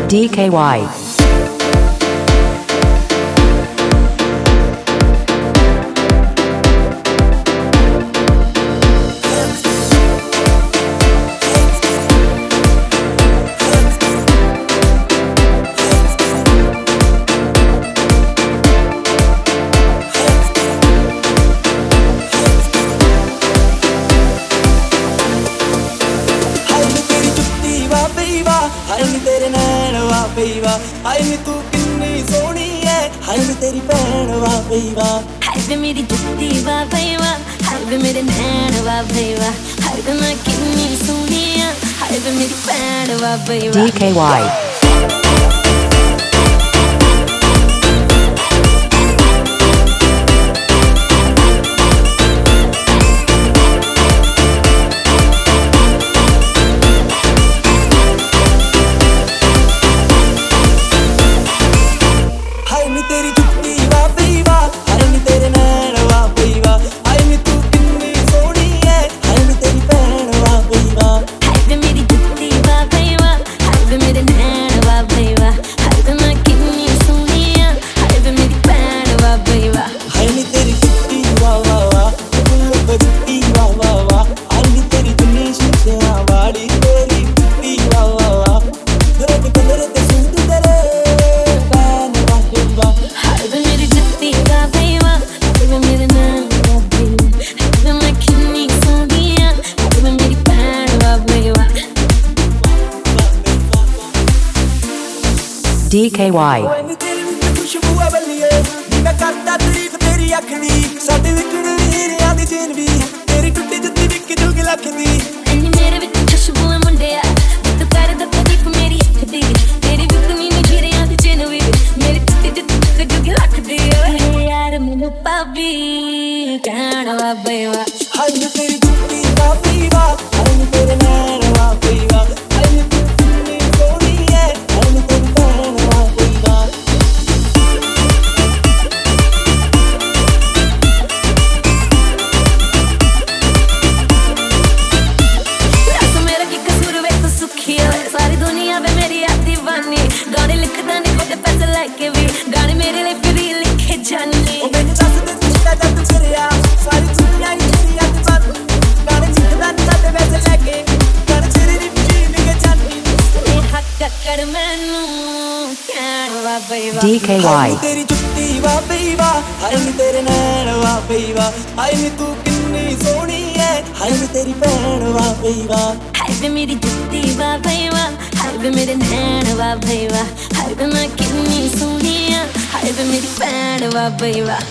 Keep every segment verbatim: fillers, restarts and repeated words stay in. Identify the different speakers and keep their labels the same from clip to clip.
Speaker 1: D K Y.
Speaker 2: हाय नी तेरे नैन वाह बई वाह, हाय नी तू किन्नी सोहनी है, हाय नी तेरी भैन वाह बई वाह,
Speaker 3: हाय वे मेरी जुत्ती वाह बई वाह, हाय वे मेरे नैन वाह बई वाह, हाय वे मैं किन्नी सोहनी है, हाय वे मेरी भैन वाह बई वाह।
Speaker 1: D K Y.
Speaker 2: तेरी जुत्ती वाह बई वाह, हाय नी तेरे नैन वाह बई वाह, हाय नी तू किन्नी सोहनी है, हाय नी तेरी भैन वाह बई वाह,
Speaker 3: हाय वे मेरी जुत्ती वाह बई वाह, हाय वे मेरे नैन वाह बई वाह, हाय वे मैं किन्नी सोहनी है, हाय वे मेरी भैन वाह बई वाह।
Speaker 2: हाय नी तेरी जुत्ती वाह वाह वाह, फुल्ल जुत्ती वाह वाह वाह, हाय नी तेरी दुनी शीशा वाली तेरी जुत्ती वाह वाह वाह, तेरे ते कलर ते सूट तेरे भैन वाह बई वाह,
Speaker 3: हाय वे मेरी जुत्ती वाह बई वाह, हाय वे मेरे नैन वाह बई वाह, हाय वे मैं किन्नी सोहनी है, हाय वे मेरी भैन वाह बई वाह।
Speaker 1: D K Y.
Speaker 2: ਓਏ ਨੀ ਤੇਰੀ ਵਿੱਚ ਖੁਸ਼ਬੂ ਆ ਬੱਲੀਏ, ਨੀ ਮੈਂ ਕਰਦਾ ਤਾਰੀਫ ਤੇਰੀ ਅੱਖ ਦੀ, ਸਾਡੇ ਵਿਕਣ ਹੀਰਿਆਂ ਦੀ ਚੇਨ ਵੀ, ਤੇਰੀ ਟੁੱਟੀ ਜੁੱਤੀ ਵਿਕ ਜੂਗੀ ਲੱਖ ਦੀ।
Speaker 3: ਇੰਨੀ ਮੇਰੇ ਵਿੱਚ ਖੁਸ਼ਬੂ ਹੈ ਮੁੰਡਿਆ, ਤੂੰ ਕਰਦਾ ਤਾਰੀਫ ਮੇਰੀ ਅੱਖ ਦੀ, ਤੇਰੀ ਵਿਕਣੀ ਨੀ ਹੀਰਿਆਂ ਦੀ ਚੇਨ ਵੀ, ਮੇਰੀ ਟੁੱਟੀ ਜੁੱਤੀ ਵਿਕ ਜੂਗੀ ਲੱਖ ਦੀ। ਓਏ ਯਾਰ ਮੈਨੂੰ ਭਾਬੀ ਕਹਿਣ ਵਾ ਬਈ ਵਾਹ।
Speaker 2: ਹਾਏ ਨੀ ਤੇਰੀ ਜੁੱਤੀ ਵਾਹ ਬਈ ਵਾਹ, ਹਾਏ ਨੀ ਤੇਰੇ ਨੈਣ ਵਾਹ ਬਈ ਵਾਹ, ਹਾਏ ਨੀ ਤੂੰ ਕਿੰਨੀ ਸੋਹਣੀ ਹੈ, ਹਾਏ ਨੀ ਤੇਰੀ ਭੈਣ ਵਾਹ ਬਈ ਵਾਹ।
Speaker 3: ਦੱਸ ਮੇਰਾ ਕੀ ਕਸੂਰ ਵੇ ਤੂੰ ਸੁਖੀ ਓਏ, ਸਾਰੀ ਦੁਨੀਆ ਵੇ ਮੇਰੀ ਆ دیਵਾਨੀ, ਗਾਣੇ ਲਿਖਦਾ ਨੀ ਖੁਦ ਪੈਸੇ ਲੈ ਕੇ ਵੀ, ਗਾਣੇ ਮੇਰੇ ਲਈ ਫਰੀ ਲਿਖੇ ਜਾਨੀ।
Speaker 2: ਉਹ ਮੈਨੂੰ ਦੱਸ ਦੇ ਤੂੰ ਕਿਹੜਾ ਜੱਟ ਛੜਿਆ, ਸਾਰੀ ਦੁਨੀਆ ਹੀ ਤੇਰੀ ਆ دیਵਾਨੀ, ਗਾਣੇ ਲਿਖਦਾ ਨੀ ਸਾਡੇ ਪੈਸੇ ਲੈ ਕੇ, ਗਾਣੇ ਤੇਰੇ ਲਈ ਫਰੀ ਲਿਖੇ ਜਾਨੀ।
Speaker 3: ਇਹ ਹੱਕ ਕਰ ਮੈਨੂੰ ਕਹਿਣ ਵਾ ਬਈ ਵਾਹ।
Speaker 1: D K
Speaker 2: ਹਾਏ ਨੀ
Speaker 1: Y.
Speaker 2: ਤੇਰੀ ਜੁੱਤੀ ਵਾਹ ਬਈ ਵਾਹ, ਹਾਏ ਨੀ ਤੇਰੇ ਨੈਣ ਵਾਹ ਬਈ ਵਾਹ, ਹਾਏ ਨੀ ਤੂੰ ਕਿੰਨੀ ਸੋਹਣੀ ਹੈ, ਹਾਏ ਨੀ ਤੇਰੀ ਭੈਣ ਵਾਹ ਬਈ ਵਾਹ।
Speaker 3: ਹਾਏ ਵੇ ਮੇਰੀ ਜੁੱਤੀ ਵਾਹ ਬਈ ਵਾਹ, ਹਾਏ ਵੇ ਮੇਰੇ ਨੈਣ ਵਾਹ ਬਈ ਵਾਹ, ਹਾਏ ਵੇ ਮੈਂ ਕਿੰਨੀ ਸੋਹਣੀ ਆ, ਹਾਏ ਵੇ ਮੇਰੀ ਭੈਣ ਵਾਹ ਬਈ ਵਾਹ।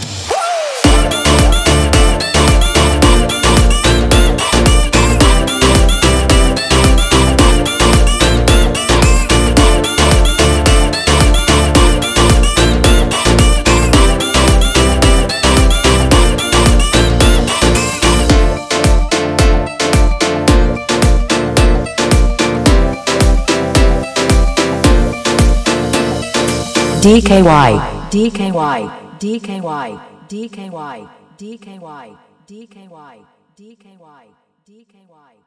Speaker 1: D K Y. D K Y. D K Y. D K Y. D K Y. D K Y. D K Y. D K Y.